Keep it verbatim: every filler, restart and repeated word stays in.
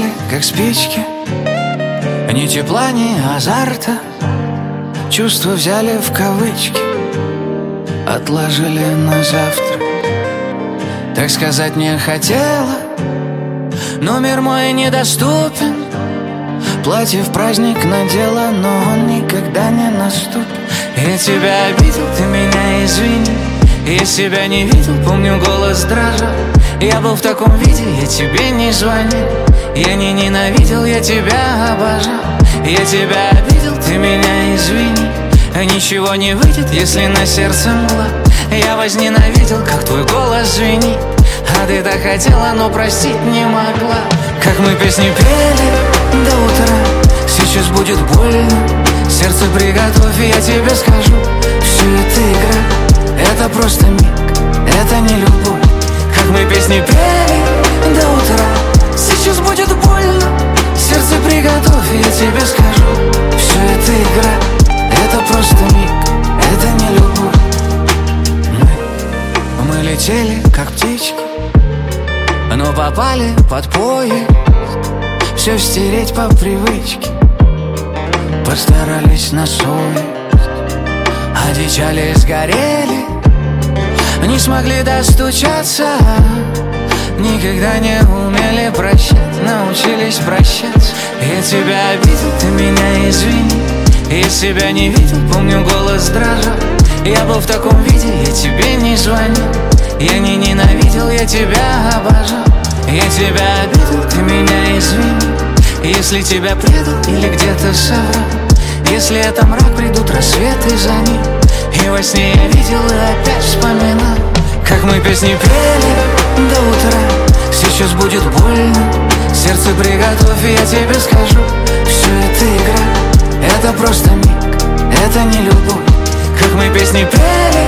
погасли, как спички. Ни тепла, ни азарта. Чувства взяли в кавычки, отложили на завтра. Так сказать не хотела, но мир мой недоступен. Платье в праздник надела, но он никогда не наступит. Я тебя обидел, ты меня извини. Я себя не видел, помню, голос дрожал. Я был в таком виде, я тебе не звонил. Я не ненавидел, я тебя обожал. Я тебя обидел, ты меня извини. Ничего не выйдет, если на сердце мгла. Я возненавидел, как твой голос звенит. А ты так хотела, но простить не могла. Как мы песни пели до утра. Сейчас будет больно. Сердце приготовь, я тебе скажу. Все это игра, это просто миг, это не любовь. Как мы песни пели до утра. Сейчас будет больно. Сердце приготовь, я тебе скажу. Все это игра, это просто миг, это не любовь. Мы, мы летели, как птички, но попали под поезд. Все стереть по привычке. Постарались на совесть, одичали, сгорели. Не смогли достучаться. Никогда не умели прощать, научились прощаться. Я тебя обидел, ты меня извини. Я себя не видел, помню, голос дрожал. Я был в таком виде, я тебе не звонил. Я не ненавидел, я тебя обожал. Я тебя обидел, ты меня извини. Если тебя предал или где-то соврал. Если это мрак, придут рассветы за ним. И во сне я видел и опять вспоминал. Как мы песни пели до утра. Сейчас будет больно. Сердце приготовь, я тебе скажу. Все это игра, это просто миг, это не любовь. Как мы песни пели